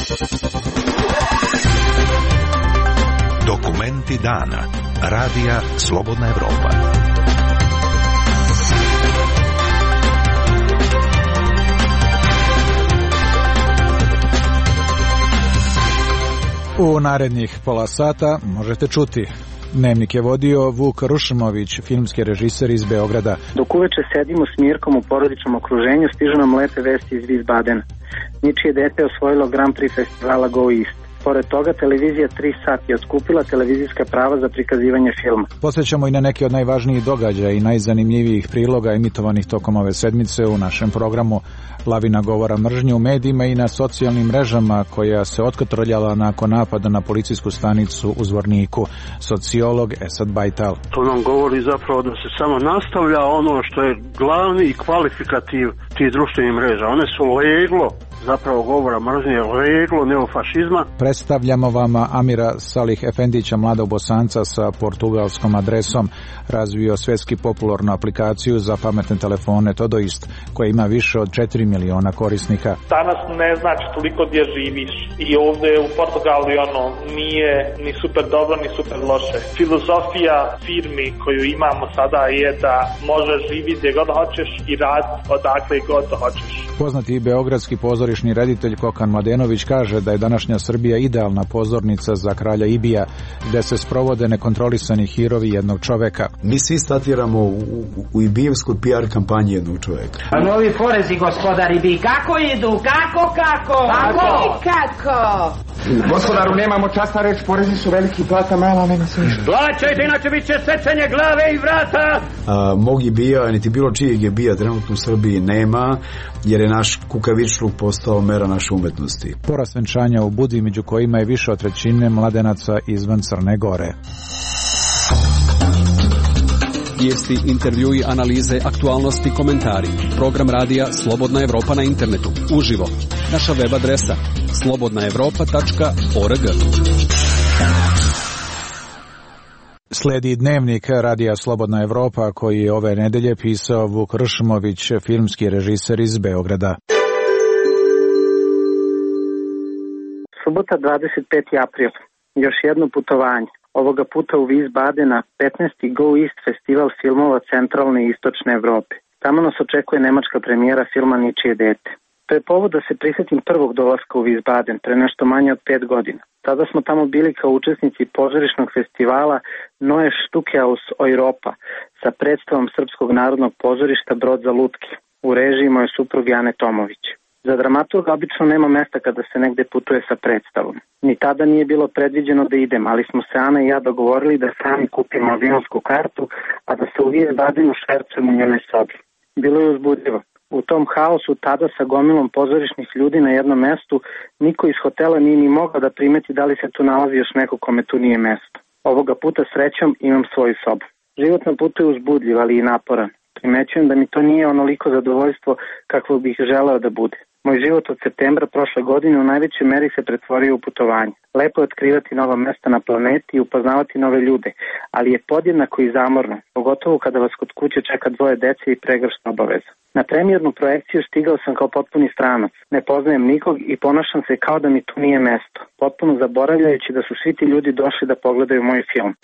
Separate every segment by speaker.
Speaker 1: Dokumenti dana. Radija Slobodna Evropa.
Speaker 2: U narednih pola sata možete čuti. Dnevnik je vodio Vuk Rušimović, filmski režiser iz Beograda.
Speaker 3: Dok uveče sedimo s Mirkom u porodičnom okruženju, stižu nam lepe vesti iz Wiesbadena. Ničije dete osvojilo Grand Prix festivala Go East. Pored toga, televizija 3 sati je otkupila televizijska prava za prikazivanje filma.
Speaker 2: Posvećamo i na neke od najvažnijih događaja i najzanimljivijih priloga emitovanih tokom ove sedmice u našem programu Lavina govora mržnje u medijima i na socijalnim mrežama, koja se otkotrljala nakon napada na policijsku stanicu u Zvorniku. Sociolog Esad Bajtal.
Speaker 4: To nam govori zapravo da se samo nastavlja ono što je glavni i kvalifikativ tih društvenih mreža. One su leglo zapravo govora mržnje, leglo neofašizma.
Speaker 2: Predstavljamo vam Amira Salih Efendića, mladog Bosanca sa portugalskom adresom. Razvio svjetski popularnu aplikaciju za pametne telefone Todoist, koja ima više od 4 miliona korisnika.
Speaker 5: Danas ne znači toliko gdje živiš. I ovdje u Portugalu nije ni super dobro, ni super loše. Filozofija firmi koju imamo sada je da možeš živjeti gdje god hoćeš i raditi odakle god hoćeš.
Speaker 2: Poznati beogradski pozorišni reditelj Kokan Mladenović kaže da je današnja Srbija idealna pozornica za kralja Ibija, gdje se sprovode nekontrolisani hirovi jednog čoveka.
Speaker 6: Mi svi statiramo u ibijevskoj PR kampanji jednog čoveka.
Speaker 7: A novi porezi, gospodar Ibij, kako idu? Kako?
Speaker 8: Gospodaru, nemamo časta reč, porezi su veliki, plata mala, nema se ništa.
Speaker 7: Plaćajte, inače bit će sečenje glave i vrata.
Speaker 6: Mog Ibija, niti bilo čijeg Ibija trenutno u Srbiji nema, jer je naš kukavičluk postao mera naše umetnosti.
Speaker 2: Porast venčanja u Budvi, među kojima je više od trećine mladenaca izvan Crne Gore.
Speaker 9: Vijesti, intervjui, analize, aktualnosti, komentari. Program radija Slobodna Evropa na internetu. Uživo. Naša web adresa slobodnaevropa.org.
Speaker 2: Slijedi dnevnik radija Slobodna Evropa, koji je ove nedelje pisao Vuk Rušimović, filmski režiser iz Beograda.
Speaker 3: Subota 25. april. Još jedno putovanje. Ovoga puta u Wiesbadena, 15. Go East festival filmova centralne i istočne Evrope. Tamo nas očekuje nemačka premijera filma Ničije dete. To je povod da se prisjetim prvog dolaska u Wiesbaden pre nešto manje od 5 godina. Tada smo tamo bili kao učesnici pozorišnog festivala Neue Stücke aus Europa sa predstavom Srpskog narodnog pozorišta Brod za lutke u režiji moje supruge Ane Tomović. Za dramaturga obično nema mesta kada se negde putuje sa predstavom. Ni tada nije bilo predviđeno da idem, ali smo se Ana i ja dogovorili da sami kupimo avionsku kartu, a da se u Wiesbadenu švercujemo u njenoj sobi. Bilo je uzbudljivo. U tom haosu tada sa gomilom pozorišnih ljudi na jednom mestu niko iz hotela nije ni mogao da primeti da li se tu nalazi još neko kome tu nije mesto. Ovoga puta srećom imam svoju sobu. Život na putu je uzbudljiv, ali i naporan. Primećujem da mi to nije onoliko zadovoljstvo kakvo bih želeo da bude. Moj život od septembra prošle godine u najvećoj meri se pretvorio u putovanje. Lepo je otkrivati nova mesta na planeti i upoznavati nove ljude, ali je podjednako i zamorno, pogotovo kada vas kod kuće čeka 2 dece i pregršt obaveza. Na premijernu projekciju stigao sam kao potpuni stranac. Ne poznajem nikog i ponašam se kao da mi tu nije mesto, potpuno zaboravljajući da su svi ti ljudi došli da pogledaju moj film.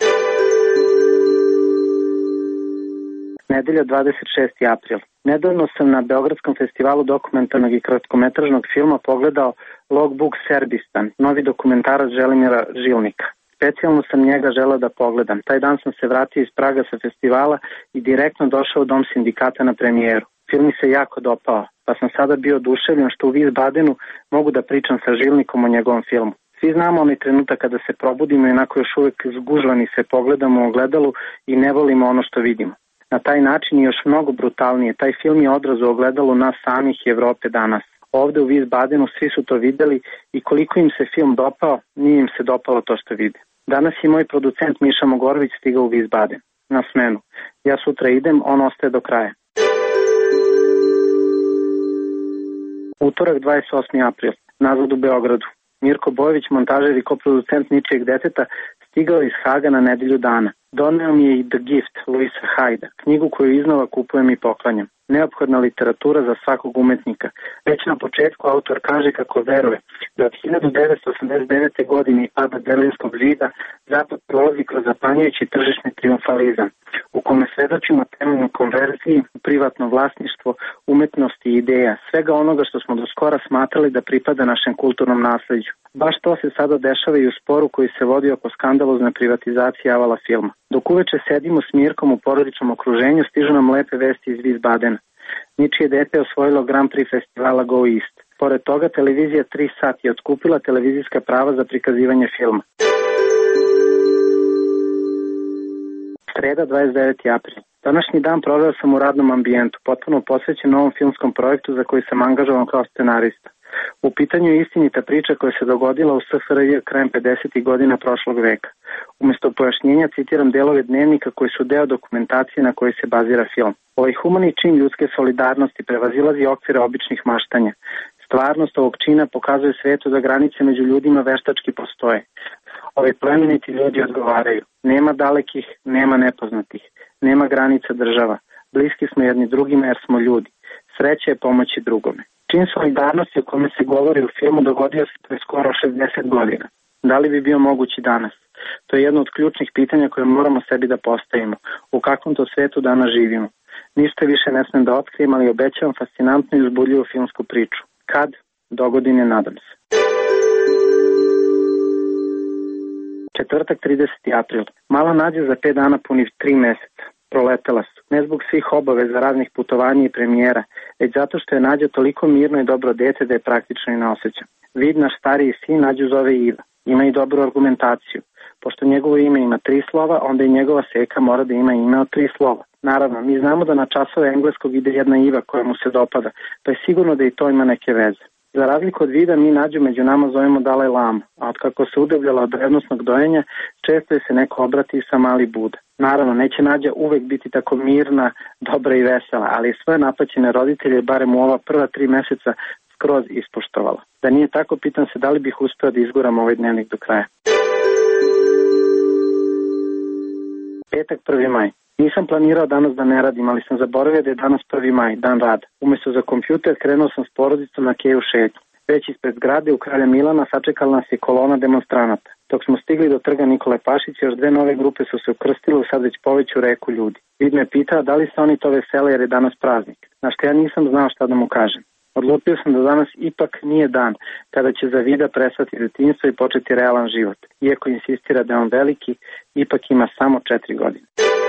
Speaker 3: Nedelja 26. april. Nedavno sam na Beogradskom festivalu dokumentarnog i kratkometražnog filma pogledao Logbook Serbistan, novi dokumentarac Želimira Žilnika. Specijalno sam njega želeo da pogledam. Taj dan sam se vratio iz Praga sa festivala i direktno došao u Dom sindikata na premijeru. Film mi se jako dopao, pa sam sada bio oduševljen što u Wiesbadenu mogu da pričam sa Žilnikom o njegovom filmu. Svi znamo onaj trenutak kada se probudimo i onako još uvijek zgužvani se pogledamo u ogledalu i ne volimo ono što vidimo. Na taj način i još mnogo brutalnije. Taj film je odraz u ogledalu nas samih i Evrope danas. Ovde u Wiesbadenu svi su to videli i koliko im se film dopao, nije im se dopalo to što vide. Danas je moj producent Miša Mogorović stigao u Wiesbaden na smenu. Ja sutra idem, on ostaje do kraja. Utorak 28. april. Nazad u Beogradu. Mirko Bojević, montažer i koproducent Ničijeg deteta, Stigao iz Haga na nedelju dana. Doneo mi je i The Gift Louisa Hyda, knjigu koju iznova kupujem i poklanjam. Neophodna literatura za svakog umetnika. Već na početku autor kaže kako veruje da od 1989. godine i pada Berlinskog zida Zapad prolazi kroz zapanjujući tržišni triumfalizam, u kome svedočimo temeljnoj konverziji, privatno vlasništvo, umetnosti i ideja, svega onoga što smo do skora smatrali da pripada našem kulturnom nasleđu. Baš to se sada dešava i u sporu koji se vodi oko skandalozne privatizacije Avala filma. Dok uveče sedimo s Mirkom u porodičnom okruženju, stižu nam lepe vesti iz Wiesbadena. Ničije dete osvojilo Grand Prix festivala Go East. Pored toga, televizija 3 sati je otkupila televizijska prava za prikazivanje filma. Sreda, 29. april. Današnji dan proveo sam u radnom ambijentu, potpuno posvećen novom filmskom projektu za koji sam angažovan kao scenarista. U pitanju je istinita priča koja se dogodila u SFRJ krajem 50. godina prošlog veka. Umesto pojašnjenja citiram delove dnevnika koji su deo dokumentacije na kojoj se bazira film. Ovaj humani čin ljudske solidarnosti prevazilazi okvire običnih maštanja. Stvarnost ovog čina pokazuje svetu da granice među ljudima veštački postoje. Ovi plemeniti ljudi odgovaraju. Nema dalekih, nema nepoznatih. Nema granica država. Bliski smo jedni drugima jer smo ljudi. Sreća je pomoći drugome. Čin solidarnosti o kome se govori u filmu dogodio se pre skoro 60 godina. Da li bi bio mogući danas? To je jedno od ključnih pitanja koje moramo sebi da postavimo. U kakvom to svetu danas živimo? Ništa više ne smem da otkrijem, ali obećavam fascinantnu i uzbudljivu filmsku priču. Kad? Dogodine, nadam se. Četvrtak, 30. april. Mala Nađa za 5 dana puni 3 meseca. Proletela su. Ne zbog svih obaveza, raznih putovanja i premijera, već zato što je Nađa toliko mirno i dobro dete da je praktično i ne osjeća. Vid, naš stariji sin, Nađu zove Iva. Ima i dobru argumentaciju. Pošto njegovo ime ima 3 slova, onda i njegova seka mora da ima ime od 3 slova. Naravno, mi znamo da na časove engleskog ide jedna Iva koja mu se dopada, pa je sigurno da i to ima neke veze. Za razliku od Vida, mi Nađu među nama zovemo Dalaj Lama, a od kako se udebljala od revnosnog dojenja, često je se neko obrati sa Mali Buda. Naravno, neće Nađa uvek biti tako mirna, dobra i vesela, ali je svoje napaćene roditelje, barem u ova prva 3 meseca, skroz ispoštovala. Da nije tako, pitam se da li bih uspeo da izguram ovaj dnevnik do kraja. Petak, 1. maj. Nisam planirao danas da ne radim, ali sam zaboravio da je danas 1. maj, dan rada. Umesto za kompjuter krenuo sam s porodicom na Keju šetnju. Već ispred zgrade u Kralja Milana sačekala nas je kolona demonstranata. Dok smo stigli do trga Nikole Pašića, još 2 nove grupe su se ukrstile u sad već poveću reku ljudi. Vid me pitao da li se oni to vesele jer je danas praznik. Na što ja nisam znao šta da mu kažem. Odlučio sam da danas ipak nije dan kada će za Vida prestati detinjstvo i početi realan život. Iako insistira da je on veliki, ipak ima samo 4 godine.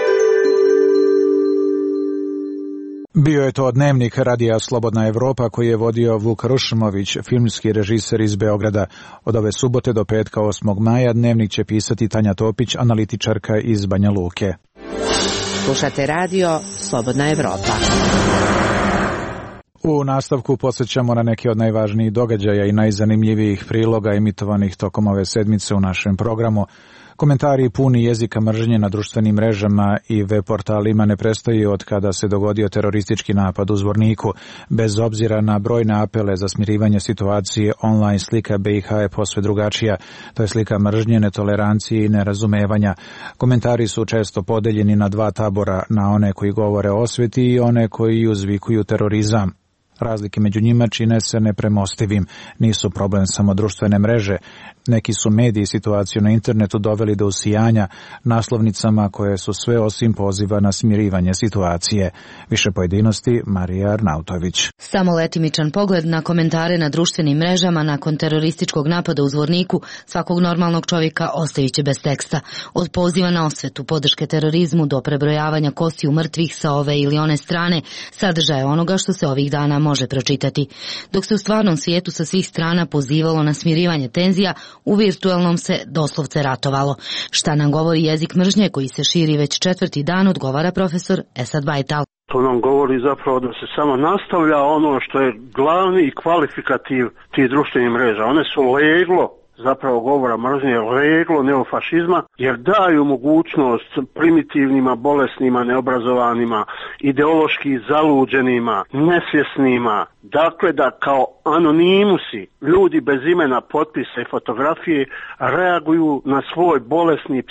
Speaker 2: Bio je to dnevnik Radija Slobodna Evropa koji je vodio Vuk Rušmović, filmski režiser iz Beograda. Od ove subote do petka 8. maja dnevnik će pisati Tanja Topić, analitičarka iz Banja Luke.
Speaker 10: Slušate radio Slobodna Evropa.
Speaker 2: U nastavku podsjećamo na neke od najvažnijih događaja i najzanimljivijih priloga emitovanih tokom ove sedmice u našem programu. Komentari puni jezika mržnje na društvenim mrežama i web portalima ne prestaju od kada se dogodio teroristički napad u Zvorniku. Bez obzira na brojne apele za smirivanje situacije, online slika BiH je posve drugačija. To je slika mržnje, netolerancije i nerazumevanja. Komentari su često podeljeni na 2 tabora, na one koji govore o osveti i one koji uzvikuju terorizam. Razlike među njima čine se nepremostivim. Nisu problem samo društvene mreže. Neki su mediji situaciju na internetu doveli do usijanja naslovnicama koje su sve osim poziva na smirivanje situacije. Više pojedinosti Marija Arnautović.
Speaker 11: Samo letimičan pogled na komentare na društvenim mrežama nakon terorističkog napada u Zvorniku svakog normalnog čovjeka ostavit će bez teksta. Od poziva na osvetu, podrške terorizmu do prebrojavanja kostiju mrtvih sa ove ili one strane, sadržaje onoga što se ovih dana može pročitati. Dok se u stvarnom svijetu sa svih strana pozivalo na smirivanje tenzija, u virtualnom se doslovce ratovalo. Šta nam govori jezik mržnje koji se širi već 4. dan, odgovara profesor Esad Bajtal.
Speaker 4: To nam govori zapravo da se samo nastavlja ono što je glavni kvalifikativ tih društvenih mreža. One su leglo zapravo govora mržnje leglo neofašizma, jer daju mogućnost primitivnima, bolesnima, neobrazovanima, ideološki zaluđenima, nesvjesnima, dakle da kao anonimusi, ljudi bez imena, potpisa i fotografije reaguju na svoj bolesni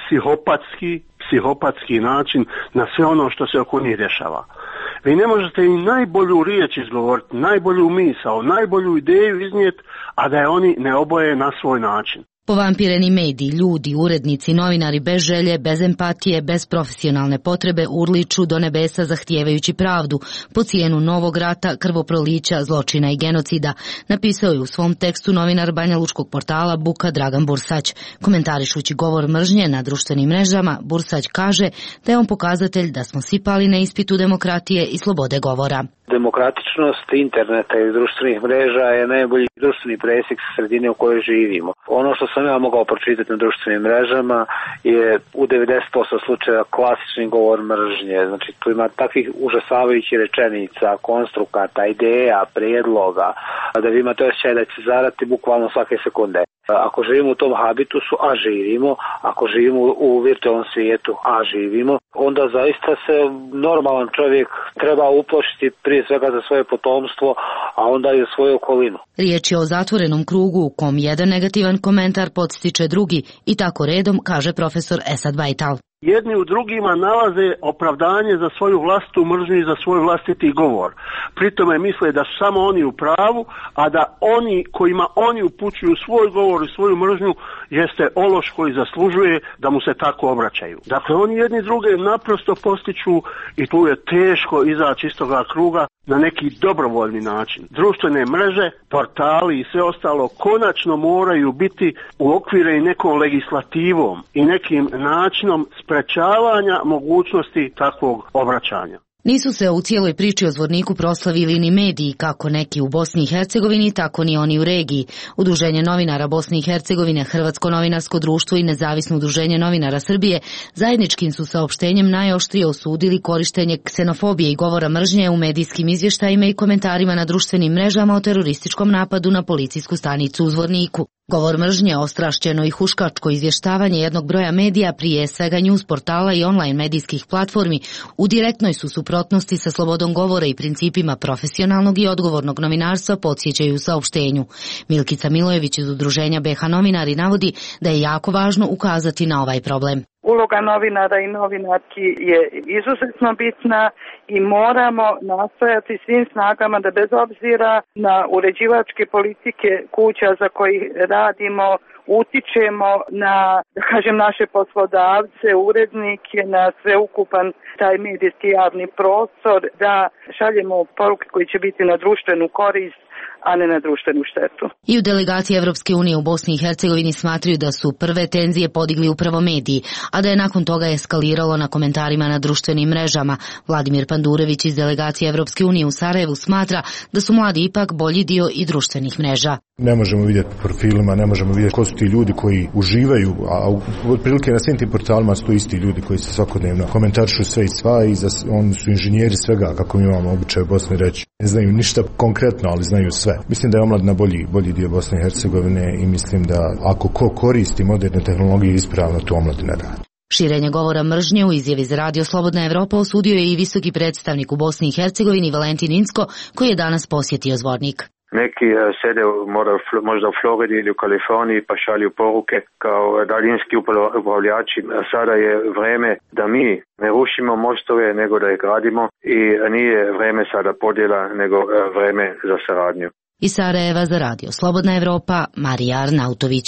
Speaker 4: psihopatski način na sve ono što se oko njih dešava. Vi ne možete i najbolju riječ izgovoriti, najbolju misao, najbolju ideju iznijeti, a da je oni ne oboje na svoj način.
Speaker 11: Povampireni mediji, ljudi, urednici, novinari bez želje, bez empatije, bez profesionalne potrebe urliču do nebesa zahtijevajući pravdu po cijenu novog rata, krvoprolića, zločina i genocida, napisao je u svom tekstu novinar banjalučkog portala Buka Dragan Bursać. Komentarišući govor mržnje na društvenim mrežama, Bursać kaže da je on pokazatelj da smo svi pali na ispitu demokratije i slobode govora.
Speaker 12: Demokratičnost interneta i društvenih mreža je najbolji društveni presjek sredine u kojoj živimo. Ono što sam ja mogao pročitati na društvenim mrežama je u 90% slučajeva klasični govor mržnje. Znači tu ima takvih užasavajućih rečenica, konstrukata, ideja, prijedloga, da vi imate osjećaj da će zarati bukvalno svake sekunde. Ako živimo u tom habitusu, a živimo, ako živimo u virtualnom svijetu, a živimo, onda zaista se normalan čovjek treba uplašiti prije svega za svoje potomstvo, a onda i za svoju okolinu.
Speaker 11: Riječ je o zatvorenom krugu u kom jedan negativan komentar podstiče drugi i tako redom, kaže profesor Esad Bajtal.
Speaker 4: Jedni u drugima nalaze opravdanje za svoju vlastitu mržnju i za svoj vlastiti govor. Pritome misle da su samo oni u pravu, a da oni kojima oni upućuju svoj govor i svoju mržnju jeste ološ koji zaslužuje da mu se tako obraćaju. Dakle, oni jedni druge naprosto postiču i tu je teško izaći iz toga kruga na neki dobrovoljni način. Društvene mreže, portali i sve ostalo konačno moraju biti uokvireni nekom legislativom i nekim načinom sprečavanja mogućnosti takvog obraćanja.
Speaker 11: Nisu se u cijeloj priči o Zvorniku proslavili ni mediji, kako neki u Bosni i Hercegovini, tako ni oni u regiji. Udruženje novinara Bosne i Hercegovine, Hrvatsko novinarsko društvo i Nezavisno udruženje novinara Srbije zajedničkim su saopštenjem najoštrije osudili korištenje ksenofobije i govora mržnje u medijskim izvještajima i komentarima na društvenim mrežama o terorističkom napadu na policijsku stanicu u Zvorniku. Govor mržnje, ostrašćeno i huškačko izvještavanje jednog broja medija, prije svega news portala i online medijskih platformi, u direktnoj su suprotnosti sa slobodom govora i principima profesionalnog i odgovornog novinarstva, podsjećaju u saopštenju. Milkica Milojević iz udruženja BH Novinari navodi da je jako važno ukazati na ovaj problem.
Speaker 13: Uloga novinara i novinarki je izuzetno bitna i moramo nastojati svim snagama da bez obzira na uređivačke politike kuća za koji radimo, utičemo na, da kažem, naše poslodavce, urednike, na sveukupan taj medijski javni prostor, da šaljemo poruke koji će biti na društvenu korist, a ne na društvenu štetu.
Speaker 11: I u delegaciji Evropske unije u Bosni i Hercegovini smatraju da su prve tenzije podigli upravo mediji, a da je nakon toga eskaliralo na komentarima na društvenim mrežama. Vladimir Pandurević iz delegacije Evropske unije u Sarajevu smatra da su mladi ipak bolji dio i društvenih mreža.
Speaker 14: Ne možemo vidjeti po profilima, ne možemo vidjeti ko su ti ljudi koji uživaju, a otprilike na svim tim portalima su to isti ljudi koji se svakodnevno komentarišu sve i sva i oni su inženjeri svega, kako mi imamo običaj u Bosni reći. Ne znaju ništa konkretno, ali znaju sve. Mislim da je omladina bolji dio Bosne i Hercegovine i mislim da ako ko koristi moderne tehnologije ispravno, to omladina radi.
Speaker 11: Širenje govora mržnje u izjavi za Radio Slobodna Evropa osudio je i visoki predstavnik u Bosni i Hercegovini Valentin Incko, koji je danas posjetio Zvornik.
Speaker 15: Neki sede možda u Floridi ili u Kaliforniji pa šalju poruke kao daljinski upravljači. Sada je vreme da mi ne rušimo mostove, nego da ih gradimo i nije vreme sada podjela, nego vreme za saradnju.
Speaker 11: Iz Sarajeva za Radio Slobodna Evropa, Marija Arnautović.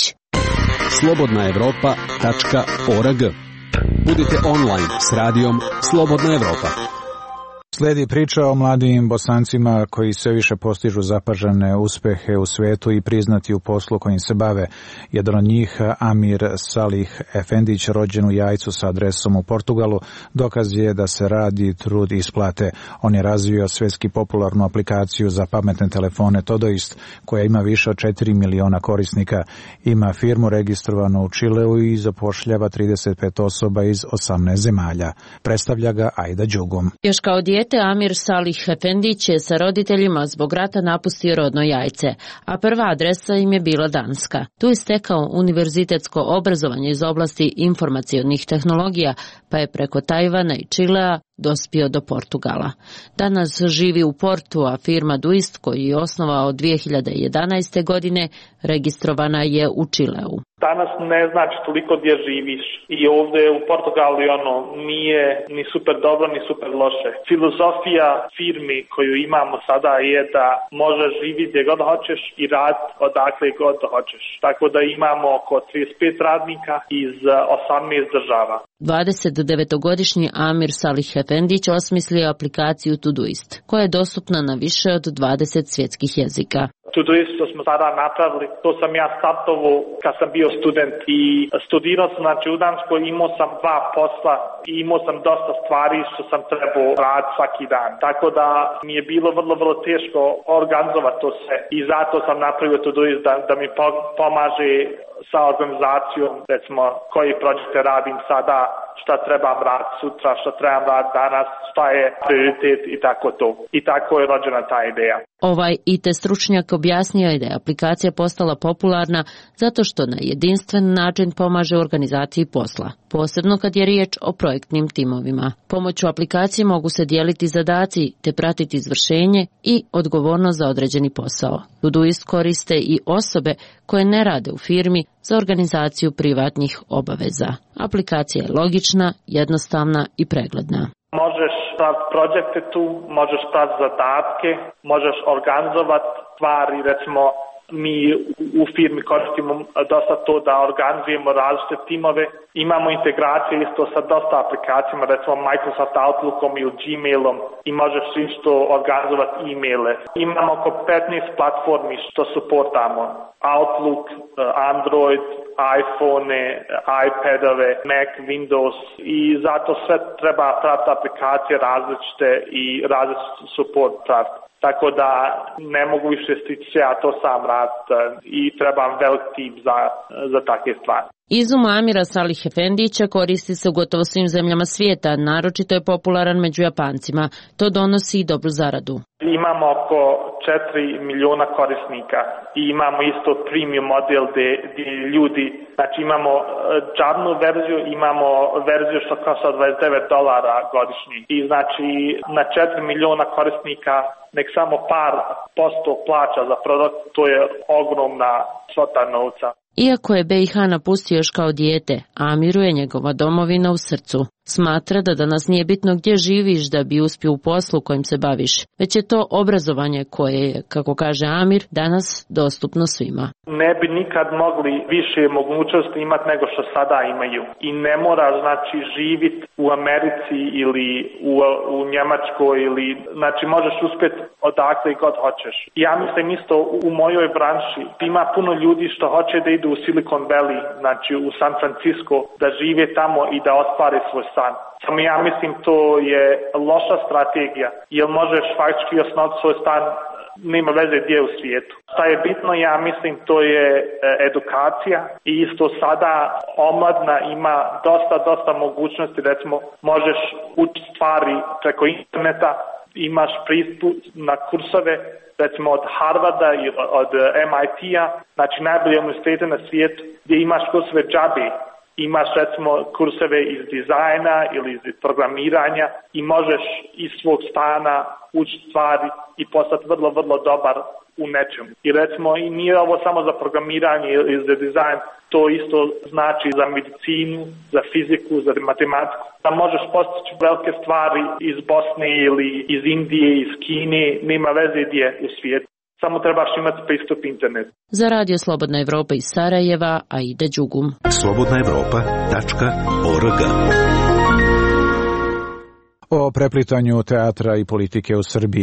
Speaker 9: slobodnaevropa.org. Budite online s radijom Slobodna Evropa.
Speaker 2: Slijedi priča o mladim Bosancima koji sve više postižu zapažene uspehe u svijetu i priznati u poslu kojim se bave. Jedan od njih, Amir Salih Efendić, rođen u Jajcu sa adresom u Portugalu, dokaz je da se rad i trud isplate. On je razvio svjetski popularnu aplikaciju za pametne telefone Todoist, koja ima više od 4 miliona korisnika. Ima firmu registrovanu u Čileu i zapošljava 35 osoba iz 18 zemalja. Predstavlja ga Ajda Đugum.
Speaker 16: Još kao dijete Amir Salih Efendić je sa roditeljima zbog rata napustio rodno Jajce, a prva adresa im je bila Danska. Tu je stekao univerzitetsko obrazovanje iz oblasti informacionih tehnologija, pa je preko Tajvana i Čilea dospio do Portugala. Danas živi u Portu, a firma Duist, koju je osnovao 2011. godine, registrovana je u Čileu.
Speaker 5: Danas ne znači toliko gdje živiš i ovdje u Portugali nije ni super dobro ni super loše. Filozofija firmi koju imamo sada je da možeš živjeti gdje god hoćeš i rad odakle god hoćeš. Tako da imamo oko 35 radnika iz 18 država.
Speaker 16: 29-godišnji Amir Salih Efendić osmislio aplikaciju Todoist, koja je dostupna na više od 20 svjetskih jezika.
Speaker 5: Todoist što smo sada napravili, to sam ja startovao kad sam bio student i studirao sam u Danskoj, imao sam 2 posla i imao sam dosta stvari što sam trebao raditi svaki dan. Tako da mi je bilo vrlo teško organizovati to sve i zato sam napravio Todoist da mi pomaže sa organizacijom, recimo koji projekte radim sada, šta trebam raditi sutra, šta trebam raditi danas, šta je prioritet i tako to. I tako je rođena ta ideja.
Speaker 16: Ovaj IT stručnjak objasnio je da je aplikacija postala popularna zato što na jedinstven način pomaže organizaciji posla, posebno kad je riječ o projektnim timovima. Pomoću aplikacije mogu se dijeliti zadaci te pratiti izvršenje i odgovornost za određeni posao. Todoist koriste i osobe koje ne rade u firmi za organizaciju privatnih obaveza. Aplikacija je logična, jednostavna i pregledna.
Speaker 5: Možeš praviti projekte tu, možeš praviti zadatke, možeš organizovati stvari, recimo mi u firmi koristimo dosta to da organizujemo različite timove. Imamo integracije isto sa dosta aplikacijama, recimo Microsoft Outlookom ili Gmailom i možeš isto organizovati e-maile. Imamo oko 15 platformi što suportamo. Outlook, Android, iPhone, iPadove, Mac, Windows i zato sve treba praviti aplikacije različite i različite support praviti. Tako da ne mogu više stići ja to sam raditi i trebam velik tim za takve stvari.
Speaker 16: Izum Amira Salih Efendića koristi se u gotovo svim zemljama svijeta, naročito je popularan među Japancima. To donosi i dobru zaradu.
Speaker 5: Imamo oko 4 miliona korisnika i imamo isto premium model gdje ljudi, znači imamo džabnu verziju, imamo verziju što košta $29 godišnji i znači na 4 miliona korisnika nek samo par posto plaća za produkt, to je ogromna svota novca.
Speaker 16: Iako je BiH napustio još kao dijete, Amiru je njegova domovina u srcu. Smatra da danas nije bitno gdje živiš da bi uspio u poslu kojim se baviš, već je to obrazovanje koje je, kako kaže Amir, danas dostupno svima.
Speaker 5: Ne bi nikad mogli više mogućnosti imati nego što sada imaju. I ne mora znači živjeti u Americi ili u Njemačkoj ili znači možeš uspjeti odakle i god hoćeš. Ja mislim isto u mojoj branši ima puno ljudi što hoće da idu u Silicon Valley, znači u San Francisco, da žive tamo i da ostvare svoj san. Samo ja mislim to je loša strategija, jer možeš faktički osnovati svoj stan, nema veze gdje u svijetu. Šta je bitno, ja mislim, to je edukacija i isto sada omladna ima dosta mogućnosti, recimo možeš učiti stvari preko interneta, imaš pristup na kursove, recimo od Harvarda i od MIT-a, znači najbolje univerzitete na svijetu, gdje imaš kursove džabe. Imaš recimo kurseve iz dizajna ili iz programiranja i možeš iz svog stana učiti stvari i postati vrlo dobar u nečemu. I recimo i nije ovo samo za programiranje ili za dizajn, to isto znači za medicinu, za fiziku, za matematiku. Da možeš postići velike stvari iz Bosne ili iz Indije, iz Kine, nema veze gdje u svijetu. Samo trebaš imati pristup internetu.
Speaker 16: Za Radio Slobodna Evropa iz Sarajeva, Aida Đugum.
Speaker 1: slobodnaevropa.org.
Speaker 2: O preplitanju teatra i politike u Srbiji.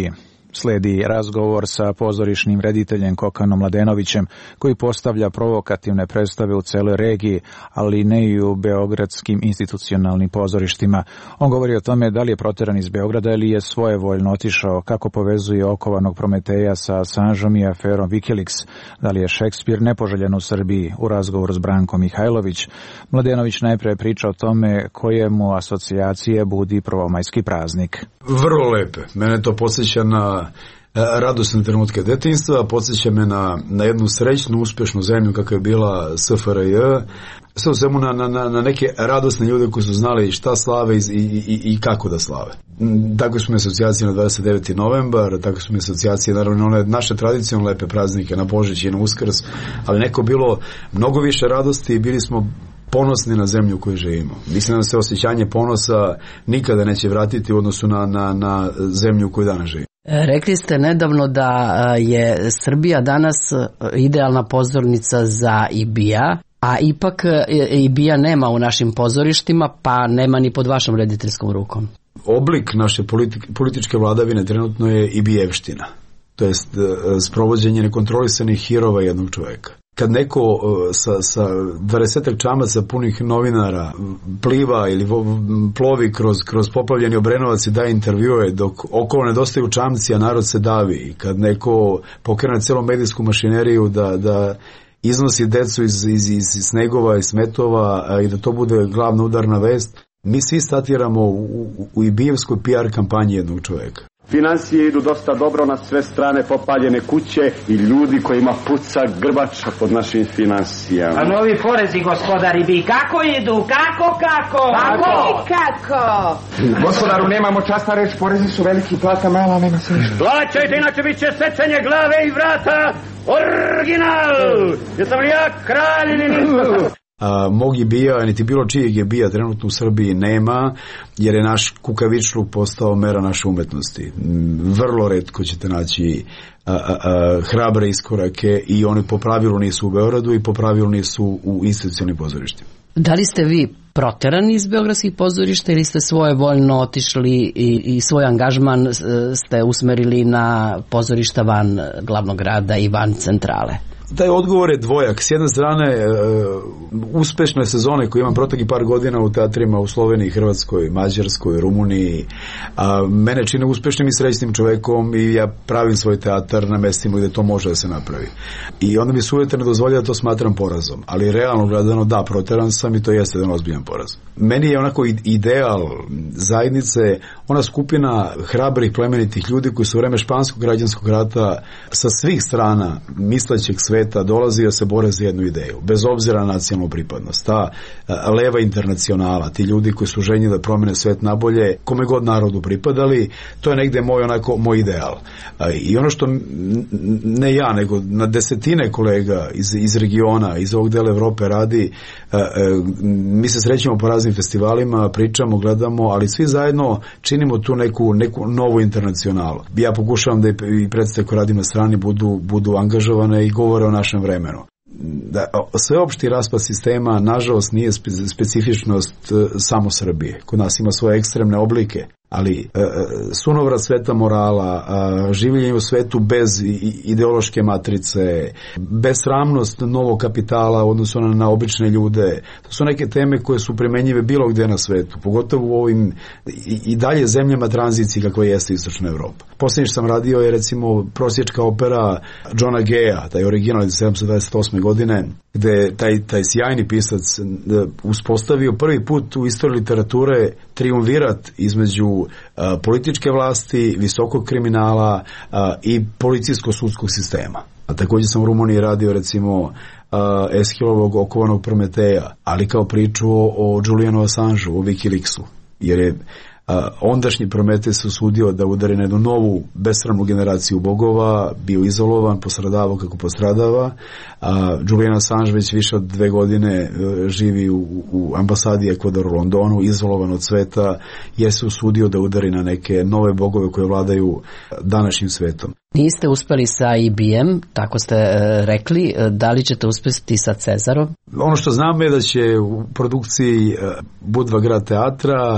Speaker 2: Sledi razgovor sa pozorišnim rediteljem Kokanom Mladenovićem, koji postavlja provokativne predstave u celoj regiji, ali ne i u beogradskim institucionalnim pozorištima. On govori o tome da li je proteran iz Beograda ili je svojevoljno otišao, kako povezuje okovanog Prometeja sa Assangeom i aferom Wikileaks, da li je Šekspir nepoželjen u Srbiji. U razgovoru s Brankom Mihajlović, Mladenović najpre priča o tome koje mu asocijacije budi prvomajski praznik.
Speaker 6: Vrlo lepe. Mene to podsjeća na radosne trenutke detinjstva, podsjeća me na jednu srećnu, uspešnu zemlju kakva je bila SFRJ, sve u svemu na neke radosne ljude koji su znali šta slave i kako da slave. Tako su mi asocijacije na 29. novembar, tako su mi asocijacije naravno one naše tradicionalne lepe praznike na Božić i na Uskrs, ali neko bilo mnogo više radosti i bili smo ponosni na zemlju u kojoj živimo. Mislim da se osjećanje ponosa nikada neće vratiti u odnosu na zemlju u kojoj danas živimo.
Speaker 17: Rekli ste nedavno da je Srbija danas idealna pozornica za IBIA, a ipak IBIA nema u našim pozorištima, pa nema ni pod vašom rediteljskom rukom.
Speaker 6: Oblik naše političke vladavine trenutno je IBIjevština, to jest sprovođenje nekontrolisanih hirova jednog čoveka. Kad neko sa 20 čamaca punih novinara pliva ili plovi kroz poplavljeni Obrenovac i daje intervjue dok okolo nedostaju čamci, a narod se davi. Kad neko pokrene celu medijsku mašineriju da iznosi decu iz snegova i smetova i da to bude glavna udarna vest, mi svi statiramo u ibijevskoj PR kampanji jednog čoveka.
Speaker 18: Finansije idu dosta dobro, na sve strane popaljene kuće i ljudi kojima puca grbača pod našim finansijama.
Speaker 7: A novi porezi, gospodari, bi kako idu? Kako?
Speaker 8: Gospodaru, nemamo časta reč, porezi su veliki, plata mala, nema se ništa.
Speaker 18: Plaćajte, inače bit će sečenje glave i vrata. Original! Jesam li ja kralj ili nisam?
Speaker 6: Mog IBIA, niti bilo čijeg IBIA trenutno u Srbiji nema, jer je naš kukavičluk postao mera naše umetnosti. Vrlo retko ćete naći hrabre iskorake i oni po pravilu nisu u Beogradu i po pravilu nisu u institucionalnim pozorištima.
Speaker 17: Da li ste vi proterani iz beogradskih pozorišta ili ste svojevoljno otišli i svoj angažman ste usmerili na pozorišta van glavnog grada i van centrale?
Speaker 6: Taj odgovor je dvojak. S jedne strane, uspešne sezone koje imam proteklih par godina u teatrima u Sloveniji, Hrvatskoj, Mađarskoj, Rumuniji, mene čine uspešnim i srećnim čovekom i ja pravim svoj teatar na mestima gde to može da se napravi. I onda mi sujete ne dozvolja da to smatram porazom. Ali realno gledano, da, proteran sam i to jeste jedan ozbiljan poraz. Meni je onako ideal zajednice, ona skupina hrabrih plemenitih ljudi koji su u vreme španskog građanskog rata sa svih strana mislećeg sveta dolazio se bore za jednu ideju, bez obzira na nacionalnu pripadnost. Ta leva internacionala, ti ljudi koji su željni da promene svet nabolje, kome god narodu pripadali, to je negde moj ideal. I ono što ne ja, nego na desetine kolega iz regiona, iz ovog dela Evrope radi, mi se srećemo po raznim festivalima, pričamo, gledamo, ali svi zajedno činimo tu neku novu internacionalu. Ja pokušavam da i predstave koje radim na strani budu angažovane i govore o našem vremenu. Sveopšti raspad sistema, nažalost, nije specifičnost samo Srbije. Kod nas ima svoje ekstremne oblike, ali sunovrat sveta morala, življenje u svetu bez ideološke matrice, besramnost novog kapitala u odnosu na obične ljude, to su neke teme koje su primenjive bilo gde na svetu, pogotovo u ovim i dalje zemljama tranzicije kakva jeste Istočna Evropa. Posljednje što sam radio je recimo prosječka opera Johna Gaya, taj original iz 1728. godine, gde taj sjajni pisac uspostavio prvi put u istoriji literature triumvirat između političke vlasti, visokog kriminala i policijsko-sudskog sistema. A također sam u Rumuniji radio recimo Eshilovog okovanog Prometeja, ali kao priču o Julianu Assangeu, o Wikileaksu, jer je ondašnji Prometej se usudio da udari na jednu novu besramnu generaciju bogova, bio izolovan, postradavao kako postradava. Julian Assange već više od 2 godine živi u ambasadi Ekvadora u Londonu, izolovan od sveta, jer se usudio da udari na neke nove bogove koje vladaju današnjim svetom.
Speaker 17: Niste uspeli sa IBM, tako ste rekli, da li ćete uspjeti sa Cezarom?
Speaker 6: Ono što znam je da će u produkciji Budva grad teatra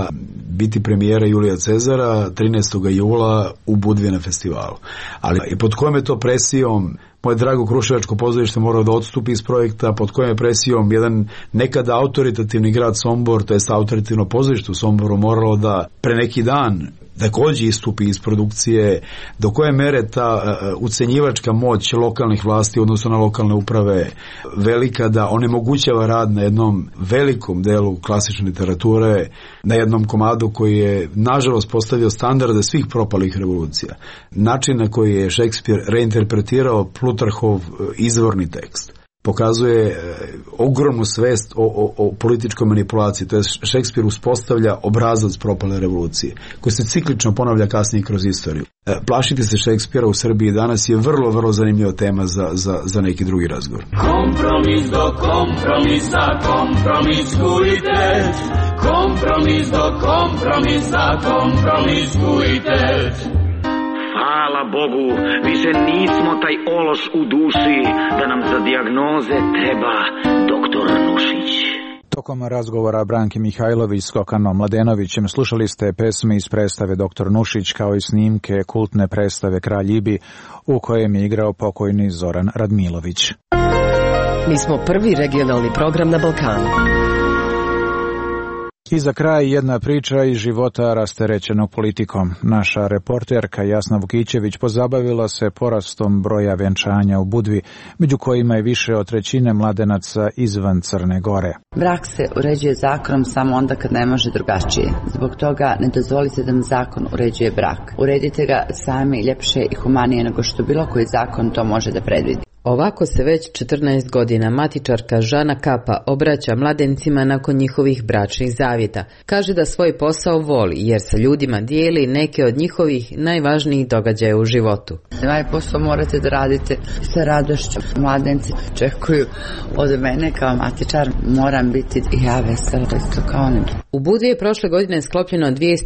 Speaker 6: biti premijera Julija Cezara 13. jula u Budvi na festivalu. Ali i pod kojom je to presijom moje drago Kruševačko pozorište morao da odstupi iz projekta, pod kojom je presijom jedan nekada autoritativni grad Sombor, to jest autoritativno pozorište u Somboru moralo da pre neki dan također istupi iz produkcije, do koje mere ta ucenjivačka moć lokalnih vlasti, odnosno na lokalne uprave, velika da onemogućava rad na jednom velikom delu klasične literature, na jednom komadu koji je nažalost postavio standarde svih propalih revolucija. Način na koji je Šekspir reinterpretirao Plutarhov izvorni tekst pokazuje ogromnu svest o političkoj manipulaciji. To je Šekspir uspostavlja obrazac propale revolucije, koji se ciklično ponavlja kasnije kroz istoriju. Plašiti se Šekspira u Srbiji danas je vrlo, vrlo zanimljiva tema za neki drugi razgovor.
Speaker 19: Kompromis do kompromisa, kompromiskujte. Kompromis do kompromisa, kompromiskujte.
Speaker 20: Hvala Bogu, više nismo taj ološ u duši, da nam za dijagnoze treba doktor Nušić.
Speaker 2: Tokom razgovora Branki Mihajlović s Kokanom Mladenovićem slušali ste pesme iz predstave Doktor Nušić kao i snimke kultne predstave Kralj Ibi u kojem je igrao pokojni Zoran Radmilović.
Speaker 10: Mi smo prvi regionalni program na Balkanu.
Speaker 2: I za kraj jedna priča iz života rasterećenog politikom. Naša reporterka Jasna Vukićević pozabavila se porastom broja venčanja u Budvi, među kojima je više od trećine mladenaca izvan Crne Gore.
Speaker 21: Brak se uređuje zakonom samo onda kad ne može drugačije. Zbog toga ne dozvolite da vam zakon uređuje brak. Uredite ga sami ljepše i humanije nego što bilo koji zakon to može da predvidi.
Speaker 16: Ovako se već 14 godina matičarka Žana Kapa obraća mladencima nakon njihovih bračnih zavjeta. Kaže da svoj posao voli jer sa ljudima dijeli neke od njihovih najvažnijih događaja u životu.
Speaker 21: Ovaj posao morate da radite sa radošću. Mladenci čekuju od mene kao matičar, moram biti i ja vesela isto kao oni.
Speaker 16: U Budvi je prošle godine sklopljeno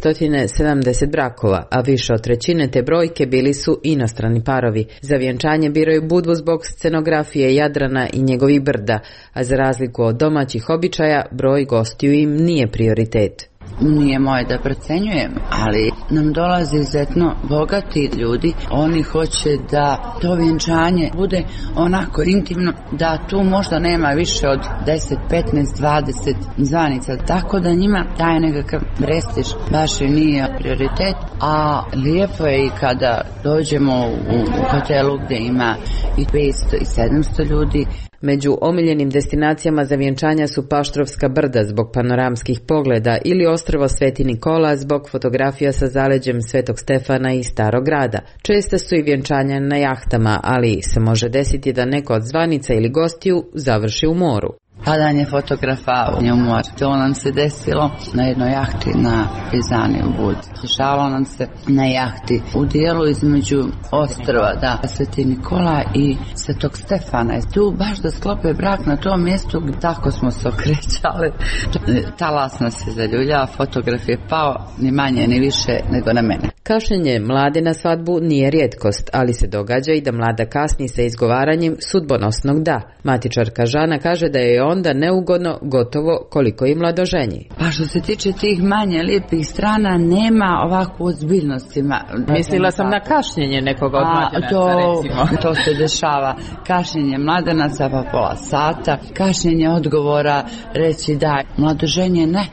Speaker 16: 270 brakova, a više od trećine te brojke bili su inostrani parovi. Za vjenčanje biraju Budvu zbog scenografije Jadrana i njegovih brda, a za razliku od domaćih običaja, broj gostiju im nije prioritet.
Speaker 21: Nije moje da procenjujem, ali nam dolaze izuzetno bogati ljudi. Oni hoće da to vjenčanje bude onako intimno, da tu možda nema više od 10, 15, 20 zvanica, tako da njima taj nekakav prestiž baš i nije prioritet. A lijepo je i kada dođemo u hotelu gdje ima i 500 i 700 ljudi.
Speaker 16: Među omiljenim destinacijama za vjenčanja su Paštrovska brda zbog panoramskih pogleda ili ostrvo Sveti Nikola zbog fotografija sa zaleđem Svetog Stefana i Starog grada. Česta su i vjenčanja na jahtama, ali se može desiti da neko od zvanica ili gostiju završi u moru.
Speaker 21: Padanje fotografa u mor. To nam se desilo na jednoj jahti na Prizani u Budvi. Dešavalo nam se na jahti u dijelu između ostrva, Sveti Nikola i Svetog Stefana. Tu baš da sklope brak na tom mjestu, tako smo se okrećali. Talas nas je zaljuljao, fotograf je pao ni manje ni više nego na mene.
Speaker 16: Kašnjenje mlade na svadbu nije rijetkost, ali se događa i da mlada kasni sa izgovaranjem sudbonosnog da. Matičarka Žana kaže da je onda neugodno gotovo koliko i mladoženji.
Speaker 21: Pa što se tiče tih manje lijepih strana, nema ovakvu ozbiljnosti.
Speaker 16: Mislila sam na kašnjenje nekog od mladenaca, recimo.
Speaker 21: To se dešava. Kašnjenje mladenaca pa pola sata, kašnjenje odgovora, reći da, mladoženje ne.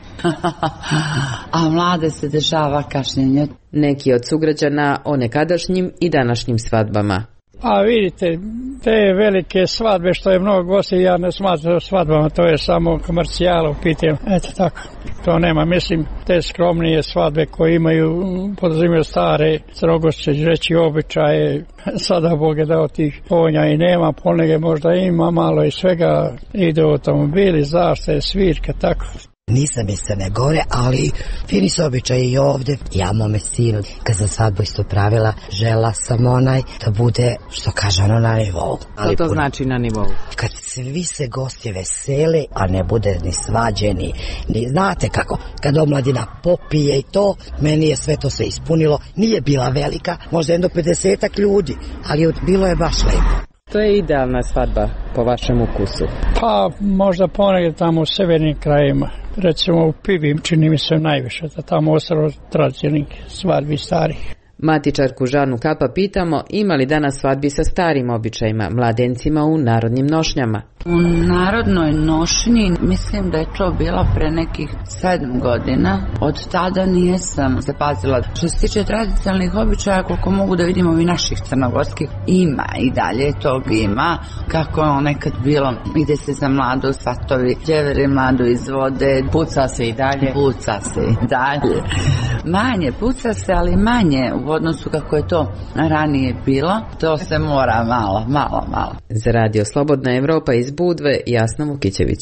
Speaker 21: A mlade se dešava kašnjenje.
Speaker 16: Neki od sugrađana o nekadašnjim i današnjim svadbama.
Speaker 22: A vidite, te velike svadbe što je mnogo gosti, ja ne smatram svadbama, to je samo komercijala u pitanju. Eto tako, to nema. Mislim, te skromnije svadbe koje imaju, podrazumiju stare crnogorske reći običaje, sada Bog je dao tih ponja i nema, ponege možda ima malo i svega, ide automobili, zaštite, svirka, tako.
Speaker 23: Nisam iz Crne Gore, ali fini su običaji i ovdje. Ja mome sinu, kad sam svadbu isto pravila, žela sam da bude, što kaže ono, na nivou.
Speaker 16: Što to znači na nivou?
Speaker 23: Kad svi se gosti vesele, a ne bude ni svađeni, ni znate kako, kad omladina popije i to, meni je sve to se ispunilo. Nije bila velika, možda jedno 50 ljudi, ali bilo je baš lepo.
Speaker 16: To je idealna svadba po vašem ukusu?
Speaker 22: Pa možda ponegdje tamo u severnim krajima. recimo u Pivi čini mi se najviše, da tamo ostalo tradicionalnih svadbi starih.
Speaker 3: Matičarku Žanu Kapa pitamo ima li danas svadbi sa starim običajima, mladencima u narodnim nošnjama.
Speaker 21: U narodnoj nošnji mislim da je to bilo pre nekih 7 godina. Od tada nijesam zapazila. Što se tiče tradicionalnih običaja, koliko mogu da vidimo i naših crnogorskih, ima i dalje tog ima. Kako je nekad bilo, ide se za mladu svatovi, đeveri mladu izvode.
Speaker 3: Puca se i dalje.
Speaker 21: Puca se i dalje. Manje puca se, ali manje u odnosu kako je to ranije bilo. To se mora malo.
Speaker 3: Za Radio Slobodna Evropa iz Budve, Jasna Vukićević.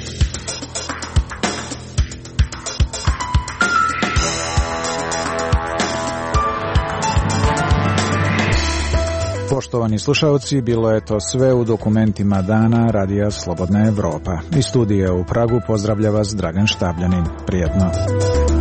Speaker 2: Poštovani slušalci, bilo je to sve u dokumentima dana Radija Slobodna Evropa. Iz studija u Pragu pozdravlja vas Dragan Štabljanin. Prijetno.